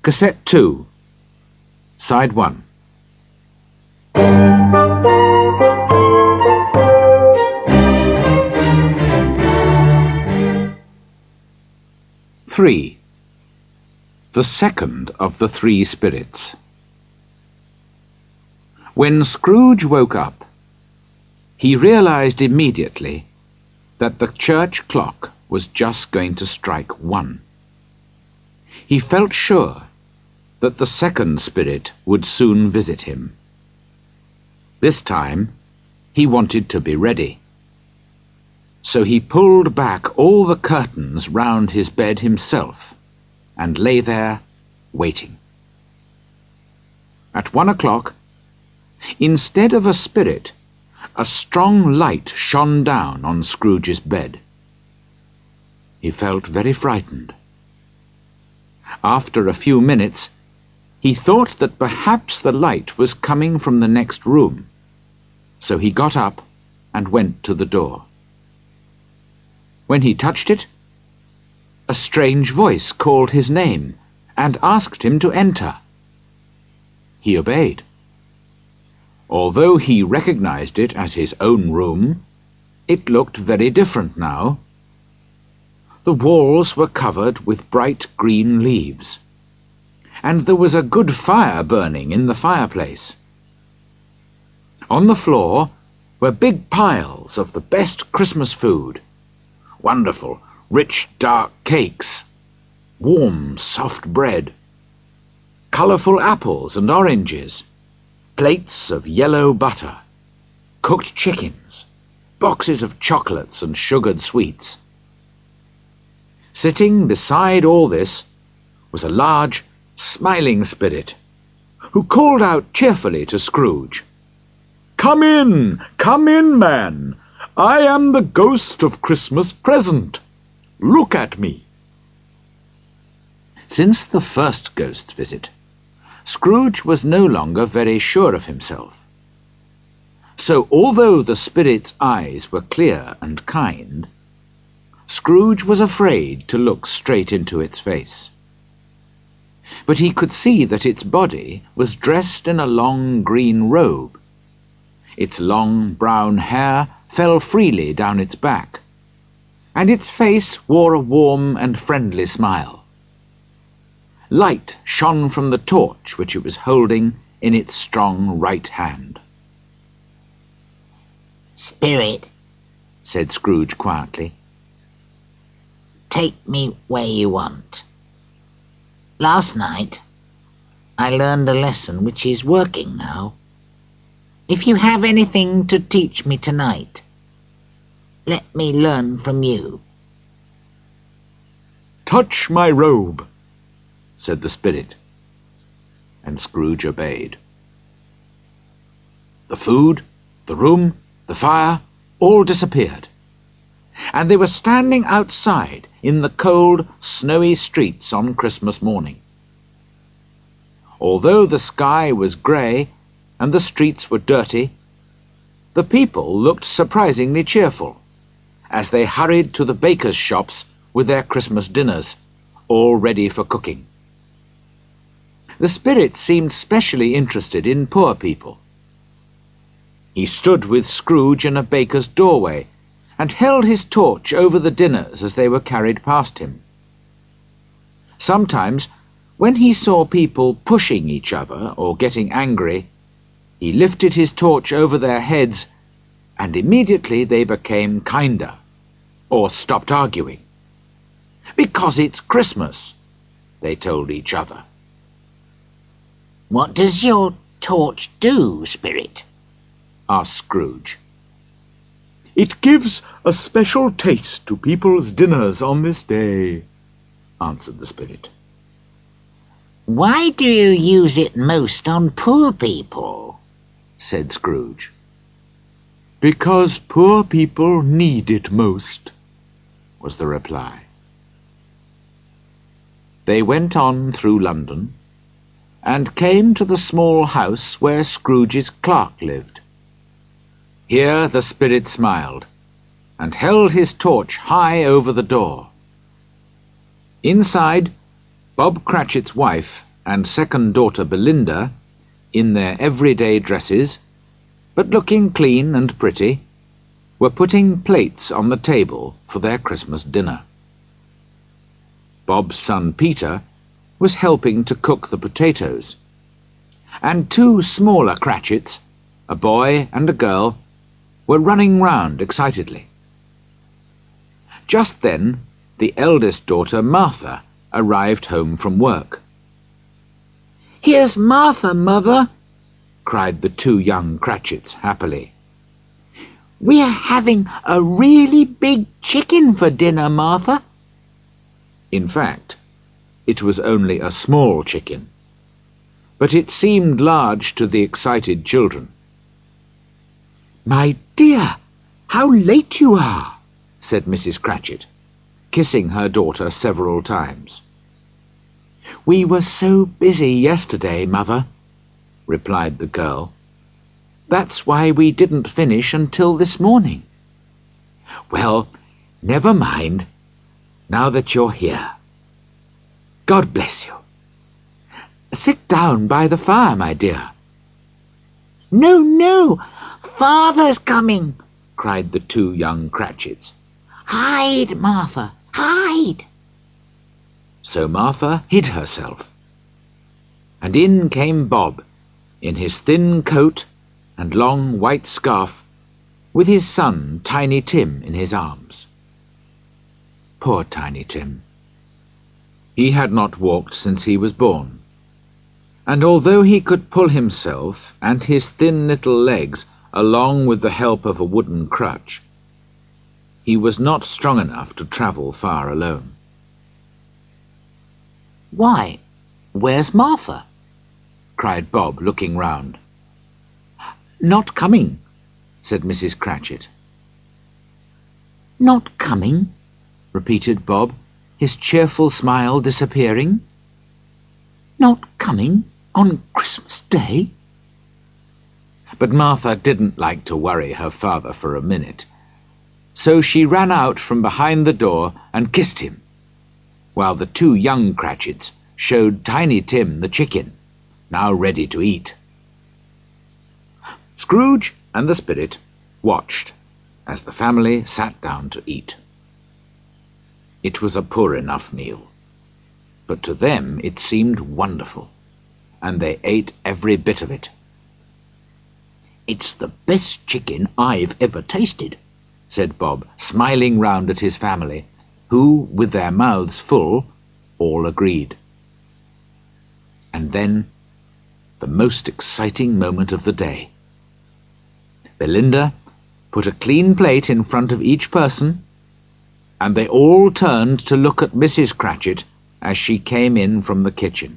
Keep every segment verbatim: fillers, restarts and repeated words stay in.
Cassette two, Side one. Three. The second of the three spirits. When Scrooge woke up, he realized immediately that the church clock was just going to strike one. He felt sure that the second spirit would soon visit him. This time he wanted to be ready. So he pulled back all the curtains round his bed himself and lay there waiting. At one o'clock, instead of a spirit, a strong light shone down on Scrooge's bed. He felt very frightened. After a few minutes, he thought that perhaps the light was coming from the next room, so he got up and went to the door. When he touched it, a strange voice called his name and asked him to enter. He obeyed. Although he recognized it as his own room, it looked very different now. The walls were covered with bright green leaves, and there was a good fire burning in the fireplace. On the floor were big piles of the best Christmas food, wonderful, rich, dark cakes, warm, soft bread, colourful apples and oranges, plates of yellow butter, cooked chickens, boxes of chocolates and sugared sweets. Sitting beside all this was a large, smiling spirit, who called out cheerfully to Scrooge, "Come in, come in, man! I am the ghost of Christmas present. Look at me." Since the first ghost's visit, Scrooge was no longer very sure of himself. So although the spirit's eyes were clear and kind, Scrooge was afraid to look straight into its face. But he could see that its body was dressed in a long green robe. Its long brown hair fell freely down its back, and its face wore a warm and friendly smile. Light shone from the torch which it was holding in its strong right hand. "Spirit," said Scrooge quietly, "take me where you want. Last night I learned a lesson which is working now. If you have anything to teach me tonight, let me learn from you." "Touch my robe," said the spirit, and Scrooge obeyed. The food, the room, the fire, all disappeared, and they were standing outside in the cold, snowy streets on Christmas morning. Although the sky was grey and the streets were dirty, the people looked surprisingly cheerful as they hurried to the bakers' shops with their Christmas dinners, all ready for cooking. The spirit seemed specially interested in poor people. He stood with Scrooge in a baker's doorway and held his torch over the dinners as they were carried past him. Sometimes, when he saw people pushing each other or getting angry, he lifted his torch over their heads, and immediately they became kinder, or stopped arguing. "Because it's Christmas," they told each other. "What does your torch do, Spirit?" asked Scrooge. "It gives a special taste to people's dinners on this day," answered the spirit. "Why do you use it most on poor people?" said Scrooge. "Because poor people need it most," was the reply. They went on through London, and came to the small house where Scrooge's clerk lived. Here the spirit smiled, and held his torch high over the door. Inside, Bob Cratchit's wife and second daughter Belinda, in their everyday dresses, but looking clean and pretty, were putting plates on the table for their Christmas dinner. Bob's son Peter was helping to cook the potatoes, and two smaller Cratchits, a boy and a girl, were running round excitedly. Just then the eldest daughter, Martha, arrived home from work. "Here's Martha, Mother," cried the two young Cratchits happily. "We're having a really big chicken for dinner, Martha." In fact, it was only a small chicken, but it seemed large to the excited children. "My dear, how late you are," said Missus Cratchit, kissing her daughter several times. "We were so busy yesterday, Mother," replied the girl. "That's why we didn't finish until this morning." "Well, never mind, now that you're here. God bless you. Sit down by the fire, my dear." "No, no, Father's coming," cried the two young Cratchits. "Hide, Martha, hide." So Martha hid herself, and in came Bob, in his thin coat and long white scarf, with his son Tiny Tim in his arms. Poor Tiny Tim. He had not walked since he was born, and although he could pull himself and his thin little legs along with the help of a wooden crutch, he was not strong enough to travel far alone. "Why, where's Martha?" cried Bob, looking round. "Not coming," said Missus Cratchit. "Not coming?" repeated Bob, his cheerful smile disappearing. "Not coming on Christmas Day?" But Martha didn't like to worry her father for a minute, so she ran out from behind the door and kissed him, while the two young Cratchits showed Tiny Tim the chicken, now ready to eat. Scrooge and the Spirit watched as the family sat down to eat. It was a poor enough meal, but to them it seemed wonderful, and they ate every bit of it. "It's the best chicken I've ever tasted," said Bob, smiling round at his family, who, with their mouths full, all agreed. And then, the most exciting moment of the day. Belinda put a clean plate in front of each person, and they all turned to look at Missus Cratchit as she came in from the kitchen.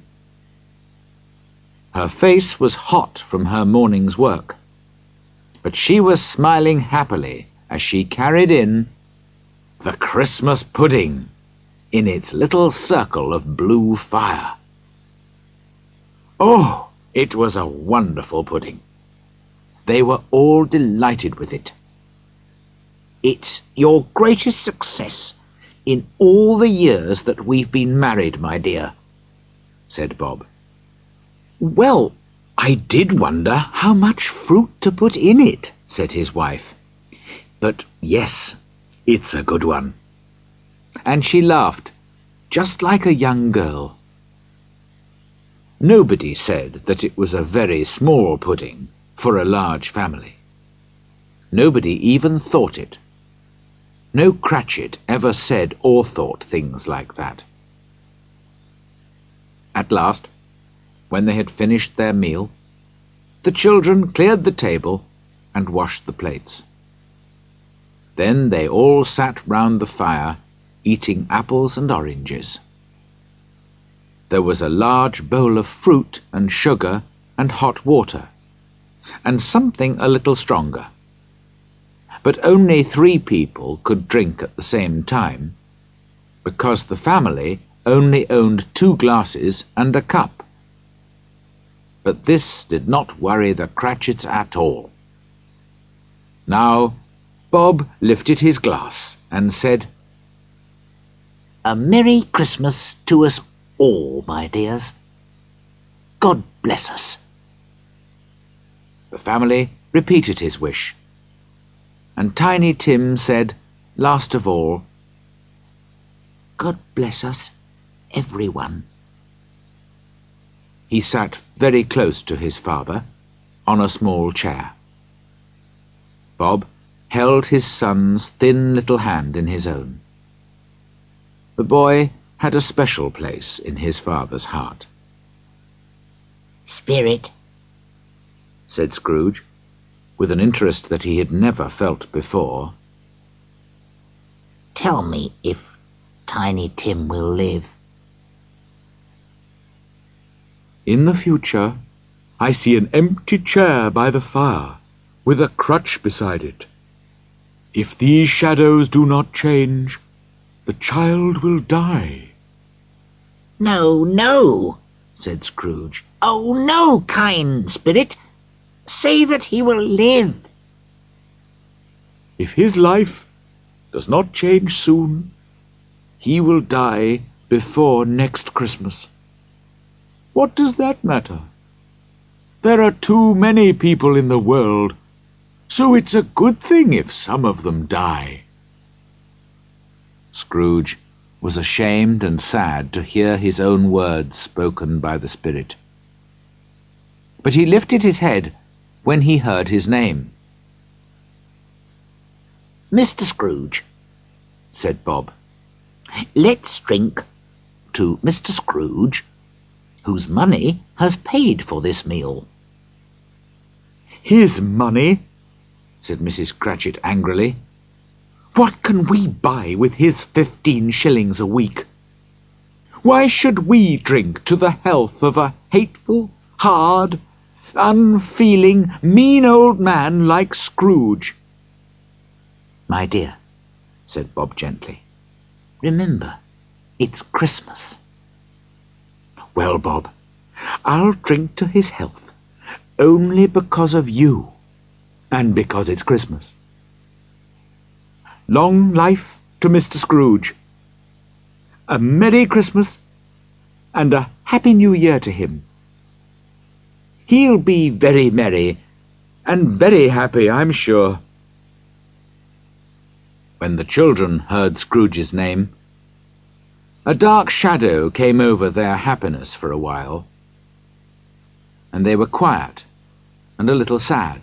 Her face was hot from her morning's work, but she was smiling happily as she carried in the Christmas pudding in its little circle of blue fire. Oh, it was a wonderful pudding. They were all delighted with it. "It's your greatest success in all the years that we've been married, my dear," said Bob. "Well, I did wonder how much fruit to put in it," said his wife. "But yes, it's a good one." And she laughed, just like a young girl. Nobody said that it was a very small pudding for a large family. Nobody even thought it. No Cratchit ever said or thought things like that. At last, when they had finished their meal, the children cleared the table and washed the plates. Then they all sat round the fire, eating apples and oranges. There was a large bowl of fruit and sugar and hot water, and something a little stronger. But only three people could drink at the same time, because the family only owned two glasses and a cup. But this did not worry the Cratchits at all. Now, Bob lifted his glass and said, "A Merry Christmas to us all, my dears." God bless us." The family repeated his wish, and Tiny Tim said, last of all, "God bless us, everyone." He sat very close to his father, on a small chair. Bob held his son's thin little hand in his own. The boy had a special place in his father's heart. "Spirit," said Scrooge, with an interest that he had never felt before, "tell me if Tiny Tim will live." "In the future, I see an empty chair by the fire, with a crutch beside it. If these shadows do not change, the child will die." "No, no," said Scrooge. "Oh, no, kind spirit. Say that he will live." "If his life does not change soon, he will die before next Christmas. What does that matter? There are too many people in the world, so it's a good thing if some of them die." Scrooge was ashamed and sad to hear his own words spoken by the spirit. But he lifted his head when he heard his name. "Mister Scrooge," said Bob, "let's drink to Mister Scrooge, whose money has paid for this meal." "His money?" said Missus Cratchit angrily. "What can we buy with his fifteen shillings a week? Why should we drink to the health of a hateful, hard, unfeeling, mean old man like Scrooge?" "My dear," said Bob gently, "remember, it's Christmas." "Well, Bob, I'll drink to his health, only because of you, and because it's Christmas. Long life to Mister Scrooge. A Merry Christmas and a Happy New Year to him. He'll be very merry and very happy, I'm sure." When the children heard Scrooge's name, a dark shadow came over their happiness for a while, and they were quiet and a little sad.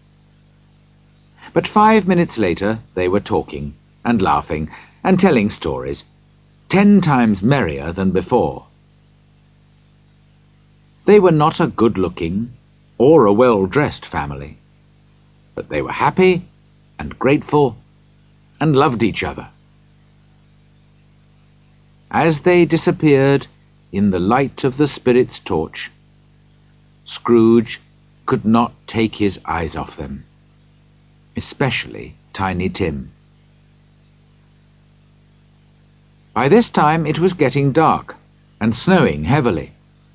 But five minutes later they were talking and laughing and telling stories, ten times merrier than before. They were not a good-looking or a well-dressed family, but they were happy and grateful and loved each other. As they disappeared in the light of the spirit's torch, Scrooge could not take his eyes off them, especially Tiny Tim. By this time it was getting dark and snowing heavily.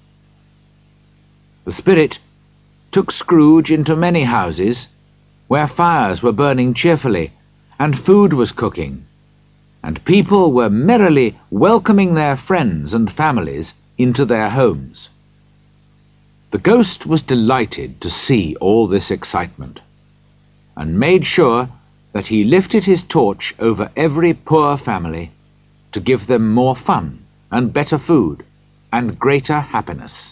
The spirit took Scrooge into many houses where fires were burning cheerfully and food was cooking, and people were merrily welcoming their friends and families into their homes. The ghost was delighted to see all this excitement, and made sure that he lifted his torch over every poor family to give them more fun and better food and greater happiness.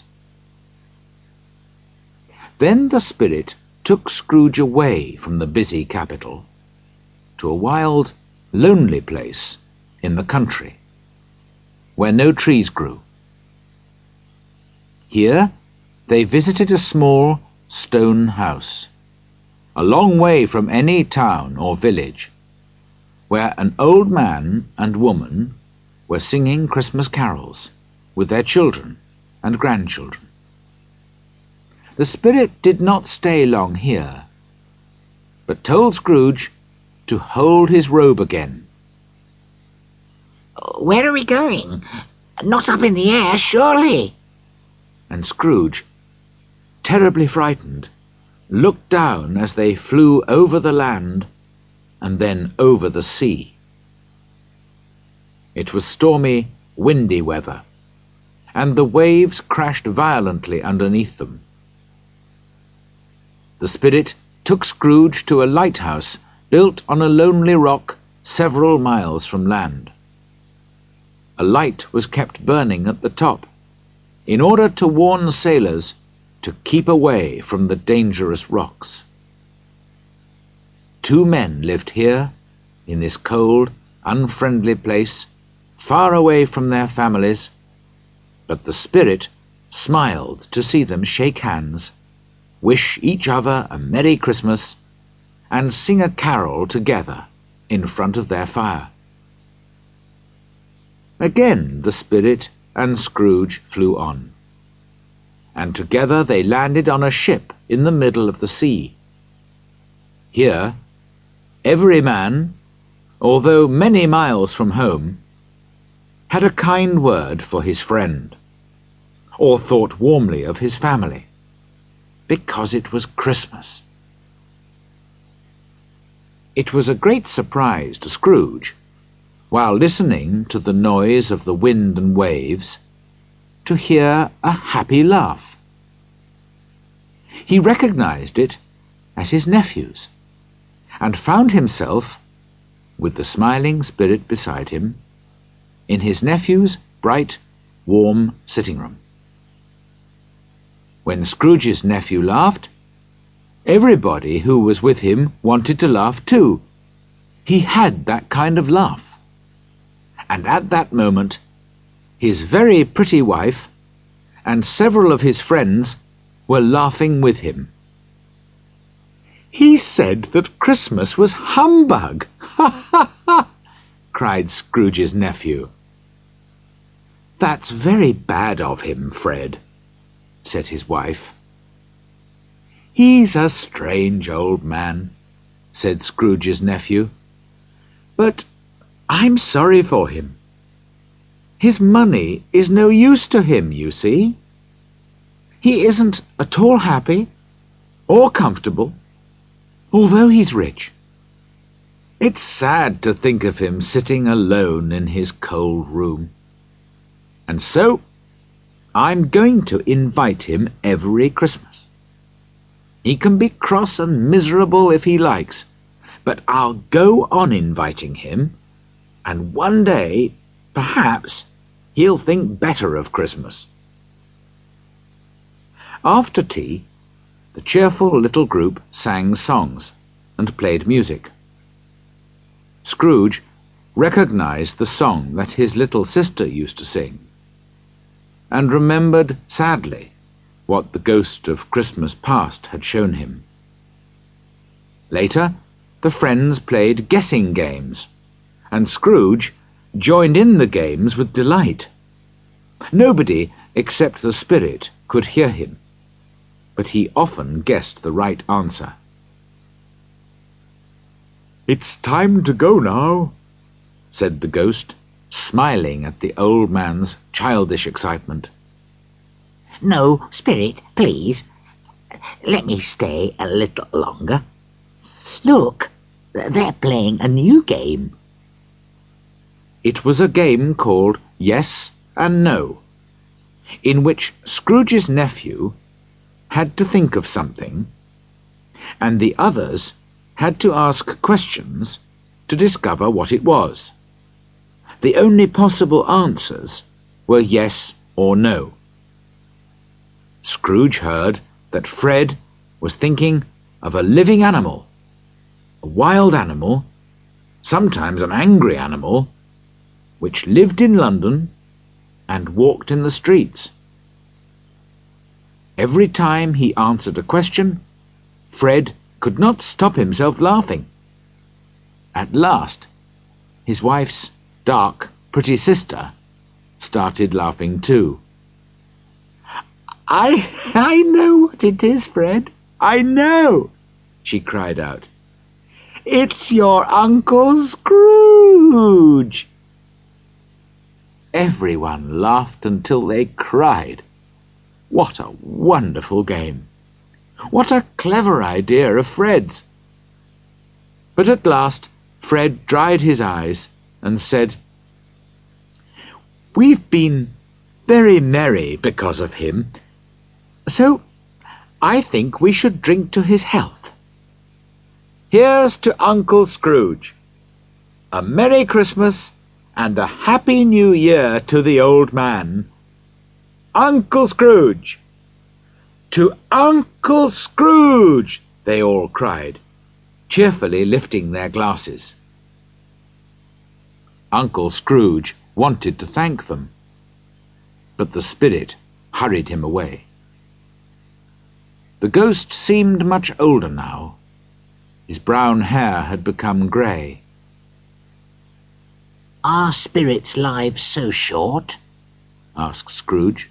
Then the spirit took Scrooge away from the busy capital to a wild, lonely place in the country, where no trees grew. Here they visited a small stone house, a long way from any town or village, where an old man and woman were singing Christmas carols with their children and grandchildren. The spirit did not stay long here, but told Scrooge to hold his robe again. "Where are we going? Not up in the air, surely?" And Scrooge, terribly frightened, looked down as they flew over the land and then over the sea. It was stormy, windy weather, and the waves crashed violently underneath them. The spirit took Scrooge to a lighthouse built on a lonely rock several miles from land. A light was kept burning at the top, in order to warn sailors to keep away from the dangerous rocks. Two men lived here, in this cold, unfriendly place, far away from their families, but the spirit smiled to see them shake hands, wish each other a Merry Christmas, and sing a carol together in front of their fire. Again the spirit and Scrooge flew on, and together they landed on a ship in the middle of the sea. Here, every man, although many miles from home, had a kind word for his friend, or thought warmly of his family, because it was Christmas. It was a great surprise to Scrooge, while listening to the noise of the wind and waves, to hear a happy laugh. He recognized it as his nephew's, and found himself, with the smiling spirit beside him, in his nephew's bright, warm sitting room. When Scrooge's nephew laughed, everybody who was with him wanted to laugh too. He had that kind of laugh. And at that moment, his very pretty wife and several of his friends were laughing with him. "He said that Christmas was humbug! Ha ha ha!" cried Scrooge's nephew. "That's very bad of him, Fred," said his wife. "He's a strange old man," said Scrooge's nephew, "but I'm sorry for him. His money is no use to him, you see. He isn't at all happy or comfortable, although he's rich. It's sad to think of him sitting alone in his cold room. And so I'm going to invite him every Christmas. He can be cross and miserable if he likes, but I'll go on inviting him, and one day, perhaps, he'll think better of Christmas." After tea, the cheerful little group sang songs and played music. Scrooge recognized the song that his little sister used to sing, and remembered sadly what the ghost of Christmas past had shown him. Later, the friends played guessing games, and Scrooge joined in the games with delight. Nobody except the spirit could hear him, but he often guessed the right answer. "It's time to go now," said the ghost, smiling at the old man's childish excitement. "No, spirit, please. Let me stay a little longer. Look, they're playing a new game." It was a game called Yes and No, in which Scrooge's nephew had to think of something, and the others had to ask questions to discover what it was. The only possible answers were yes or no. Scrooge heard that Fred was thinking of a living animal, a wild animal, sometimes an angry animal, which lived in London and walked in the streets. Every time he answered a question, Fred could not stop himself laughing. At last, his wife's dark, pretty sister started laughing too. I, I know what it is, Fred. I know," she cried out. "It's your Uncle Scrooge." Everyone laughed until they cried. What a wonderful game! What a clever idea of Fred's! But at last Fred dried his eyes and said, "We've been very merry because of him. So I think we should drink to his health. Here's to Uncle Scrooge. A Merry Christmas and a Happy New Year to the old man. Uncle Scrooge! To Uncle Scrooge! They all cried, cheerfully lifting their glasses. Uncle Scrooge wanted to thank them, but the spirit hurried him away. The ghost seemed much older now. His brown hair had become grey. "Are spirits' lives so short?" asked Scrooge.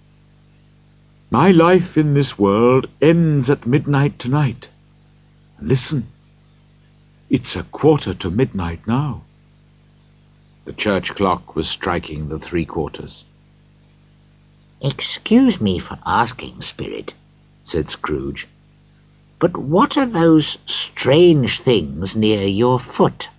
My life in this world ends at midnight tonight. Listen, it's a quarter to midnight now. The church clock was striking the three quarters. "Excuse me for asking, Spirit," said Scrooge, "but what are those strange things near your foot?"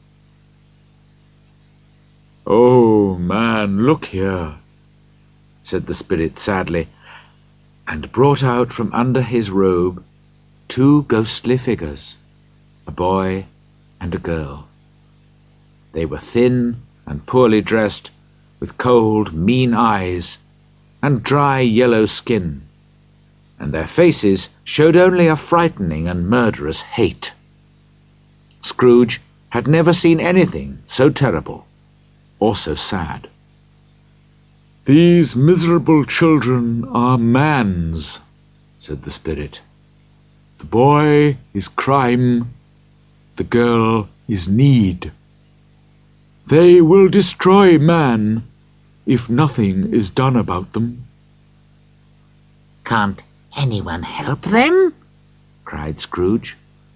Oh, man, look here, said the spirit sadly, and brought out from under his robe two ghostly figures, a boy and a girl. They were thin and poorly dressed, with cold, mean eyes and dry yellow skin, and their faces showed only a frightening and murderous hate. Scrooge had never seen anything so terrible or so sad. These miserable children are man's, said the spirit. The boy is crime, the girl is need. They will destroy man if nothing is done about them. "Can't anyone help them?" cried Scrooge.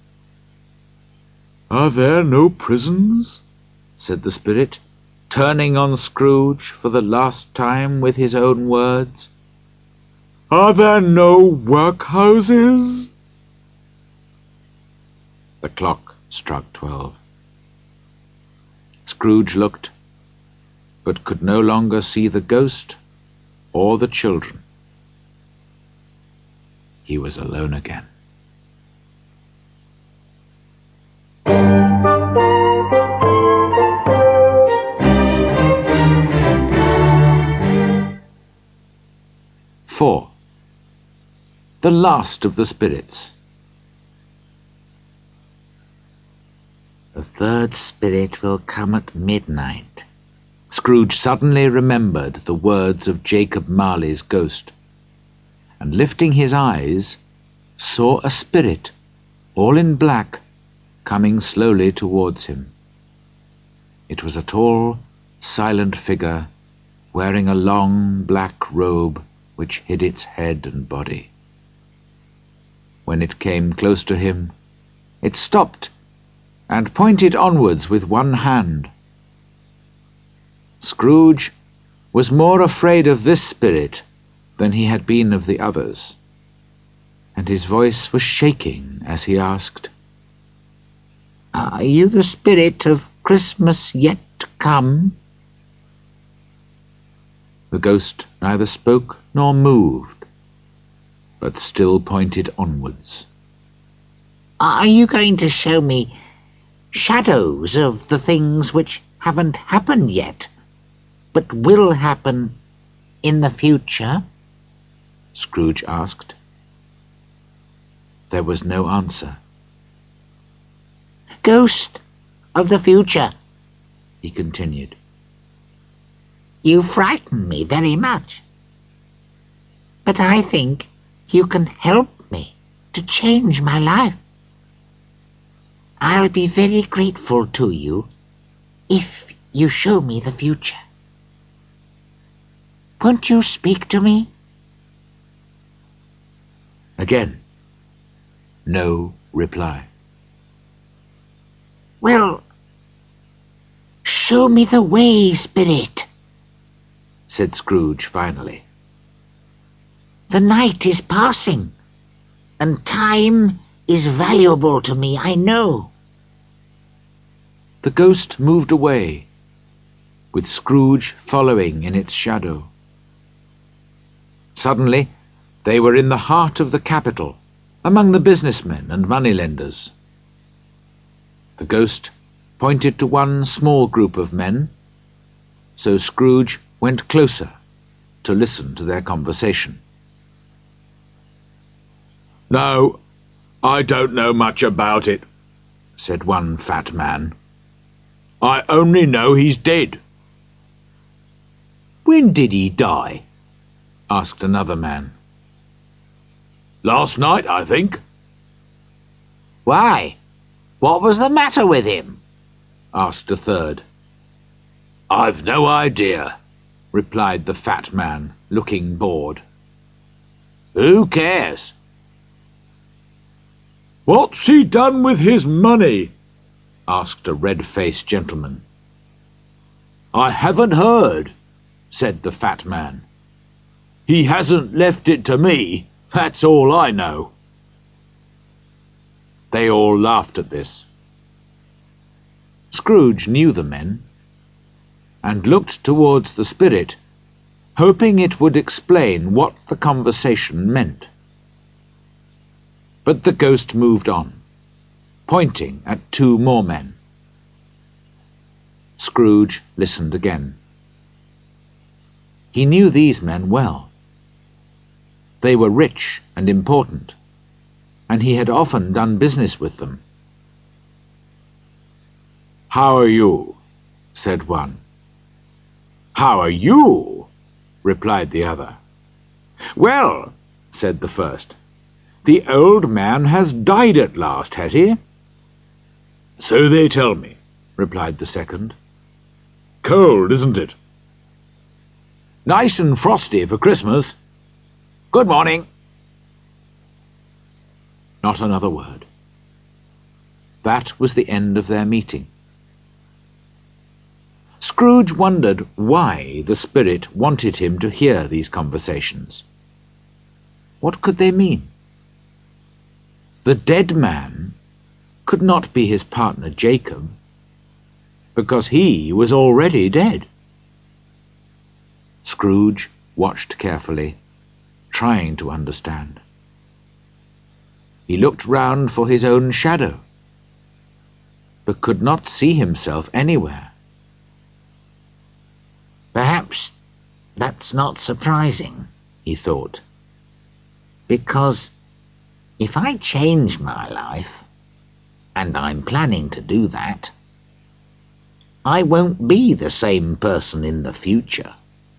Are there no prisons? said the spirit, turning on Scrooge for the last time with his own words. Are there no workhouses? The clock struck twelve. Scrooge looked, but could no longer see the ghost or the children. He was alone again. Four. The last of the spirits. "The third spirit will come at midnight." Scrooge suddenly remembered the words of Jacob Marley's ghost, and lifting his eyes, saw a spirit, all in black, coming slowly towards him. It was a tall, silent figure, wearing a long black robe which hid its head and body. When it came close to him, it stopped and pointed onwards with one hand. Scrooge was more afraid of this spirit than he had been of the others, and his voice was shaking as he asked, "Are you the spirit of Christmas yet to come?" The ghost neither spoke nor moved, but still pointed onwards. "Are you going to show me shadows of the things which haven't happened yet, but will happen in the future?" Scrooge asked. There was no answer. "Ghost of the future," he continued, "you frighten me very much, but I think you can help me to change my life. I'll be very grateful to you if you show me the future. Won't you speak to me?" Again, no reply. "Well, show me the way, spirit," said Scrooge finally. "The night is passing, and time is valuable to me, I know." The ghost moved away, with Scrooge following in its shadow. Suddenly, they were in the heart of the capital, among the businessmen and moneylenders. The ghost pointed to one small group of men, so Scrooge went closer to listen to their conversation. "No, I don't know much about it," said one fat man. "I only know he's dead." "When did he die?" asked another man. "Last night, I think." Why? What was the matter with him? asked a third. "I've no idea," replied the fat man, looking bored. "Who cares?" "What's he done with his money?" asked a red-faced gentleman. "I haven't heard," said the fat man. "He hasn't left it to me, that's all I know." They all laughed at this. Scrooge knew the men, and looked towards the spirit, hoping it would explain what the conversation meant. But the ghost moved on, pointing at two more men. Scrooge listened again. He knew these men well. They were rich and important, and he had often done business with them. "How are you?" said one. "How are you?" replied the other. "Well," said the first, "the old man has died at last, has he?" "So they tell me," replied the second. "Cold, isn't it?" "Nice and frosty for Christmas. Good morning." Not another word. That was the end of their meeting. Scrooge wondered why the spirit wanted him to hear these conversations. What could they mean? The dead man could not be his partner Jacob, because he was already dead. Scrooge watched carefully, trying to understand. He looked round for his own shadow, but could not see himself anywhere. Perhaps that's not surprising, he thought, because if I change my life, and I'm planning to do that, I won't be the same person in the future.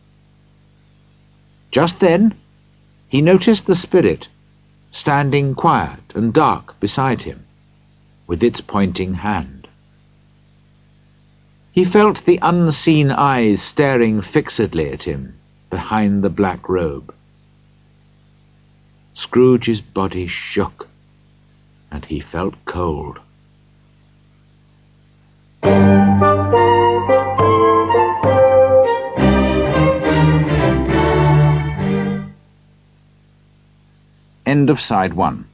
Just then he noticed the spirit standing quiet and dark beside him, with its pointing hand. He felt the unseen eyes staring fixedly at him behind the black robe. Scrooge's body shook, and he felt cold. End of side one.